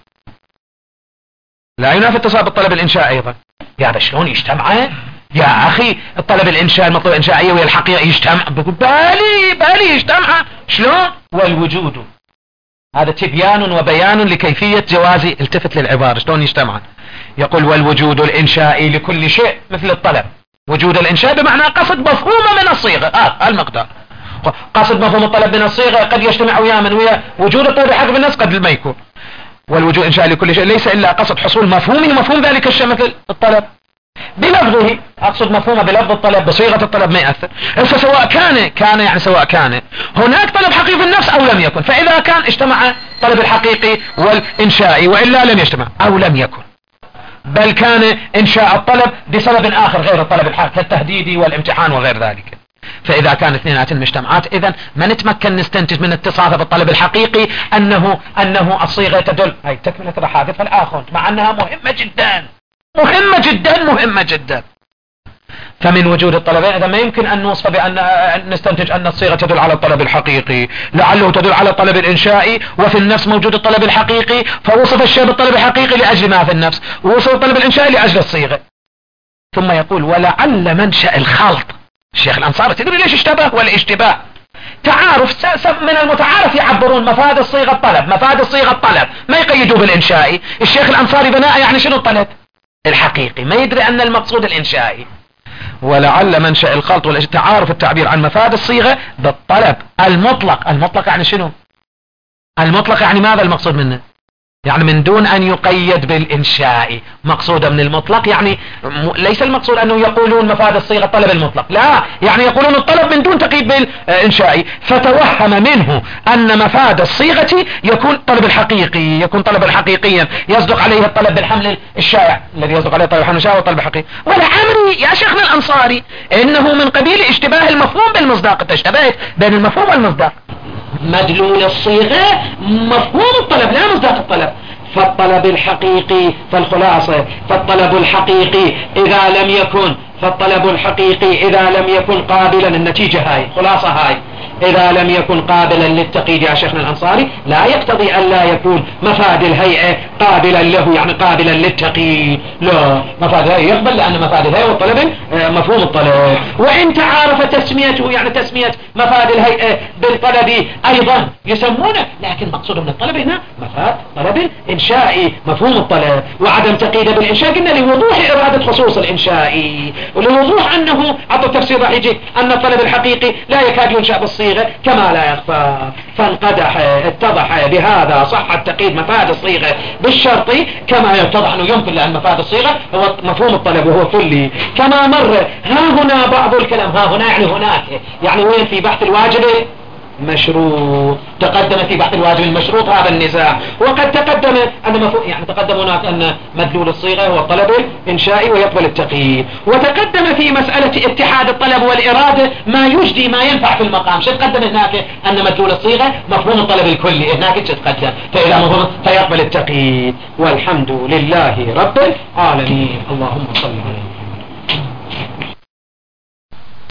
لا ينافي اتصاف بالطلب الإنشائي أيضا. يا شلون يجتمع يا أخي؟ الطلب الإنشاء المطلوب الإنشائية والحقيقة يجتمع؟ بالي يجتمع شلون؟ والوجود هذا تبيان وبيان لكيفية جواز. التفت للعبارة شلون يجتمع. يقول والوجود الإنشائي لكل شيء مثل الطلب. وجود الإنشاء بمعنى قصد مفهوم من الصيغة، المقدار. قصد مفهوم الطلب من الصيغة قد يجتمع ويا وجود الطلب الحق بالنص قد ما يكون. والوجود إنشاء لكل شيء ليس إلا قصد حصول مفهومه، مفهوم ذلك الشيء مثل الطلب بلفظه. أقصد مفهومه بلفظ الطلب بصيغة الطلب ما يأثر. فسواء كان يعني سواء كان هناك طلب حقيقي في النفس أو لم يكن، فإذا كان اجتمع الطلب الحقيقي والإنشائي، وإلا لم يجتمع أو لم يكن، بل كان إنشاء الطلب بسبب آخر غير الطلب الحقيقي كالتهديد والامتحان وغير ذلك. فإذا كان اثنينات مجتمعات إذن ما نتمكن نستنتج من اتصافه بالطلب الحقيقي أنه الصيغة تدل. هاي تكملة الحادثة الآخر مع أنها مهمة جدا مهمة جدا مهمة جدا. فمن وجود الطلبين إذا ما يمكن أن نوصف بأن نستنتج أن الصيغة تدل على الطلب الحقيقي، لعله تدل على الطلب الإنشائي، وفي النفس موجود الطلب الحقيقي، فوصف الشيء بالطلب الحقيقي لأجل ما في النفس، ووصف الطلب الإنشائي لأجل الصيغة. ثم يقول ولعل منشأ الخلط. الشيخ الأنصاري تدري ليش اشتبه؟ والاشتباه تعارف من المتعارف يعبرون مفاد الصيغة الطلب، مفاد الصيغة الطلب، ما يقيدوا بالإنشائي. الشيخ الأنصاري بناء يعني شنو الطلب الحقيقي، ما يدري أن المقصود الإنشائي. ولعل منشأ الخلط والتعارف التعبير عن مفاد الصيغة بالطلب المطلق. المطلق يعني شنو؟ المطلق يعني ماذا المقصود منه؟ يعني من دون أن يقيد بالإنشاء. مقصودة من المطلق يعني ليس المقصود أنه يقولون مفاد الصيغة الطلب المطلق، لا، يعني يقولون الطلب من دون تقييد بالإنشاء، فتوهم منه أن مفاد الصيغة يكون طلب الحقيقي، يكون طلبا حقيقيا يصدق عليه الطلب بالحمل الشائع، الذي يصدق عليه الطلب بالحمل الشائع والطلب الحقيقي. والعمري يا شيخنا الأنصاري إنه من قبيل اشتباه المفهوم بالمصداق، تشتبهت بين المفهوم والمصداق. مدلول الصيغة مفهوم الطلب لا مصداق الطلب. فالطلب الحقيقي، فالخلاصة فالطلب الحقيقي إذا لم يكن قابلا، النتيجة هاي، خلاصة هاي، إذا لم يكن قابلا للتقييد يا شيخنا الأنصاري لا يقتضي أن لا يكون مفاد الهيئة قابلا له، يعني قابلا للتقييد، لا، مفاد الهيئة يقبل، لأن مفاد الهيئة والطلب مفهوم الطلب. وإن تعارف تسميته، يعني تسمية مفاد الهيئة بالطلب أيضا يسمونه، لكن مقصود من الطلب هنا مفاد طلب إنشائي مفهوم الطلب. وعدم تقييد بالإنشاء قلنا لوضوح إرادة خصوص الإنشائي، ولوضوح أنه عطوا التفسير راح يجي أن الطلب الحقيقي لا يكاد ينشأ بالصيغة كما لا يخفى. اتضح بهذا صحة تقييد مفاد الصيغة بالشرط كما يتضح أنه يمكن، لأن مفاد الصيغة هو مفهوم الطلب وهو كلي. كما مر ها هنا بعض الكلام، ها هنا يعني هناك، يعني وين في بحث الواجب مشروط، تقدم في بحث الواجب المشروط هذا النزاع، وقد تقدم أن يعني تقدم هناك أن مدلول الصيغة هو الطلب الإنشائي ويقبل التقييد، وتقدم في مسألة اتحاد الطلب والإرادة ما يجدي ما ينفع في المقام. شو تقدم هناك؟ أن مدلول الصيغة مفهوم الطلب الكلي، هناك تقدم فإذا مفهوم فيقبل التقييد. والحمد لله رب العالمين. اللهم صل عليه.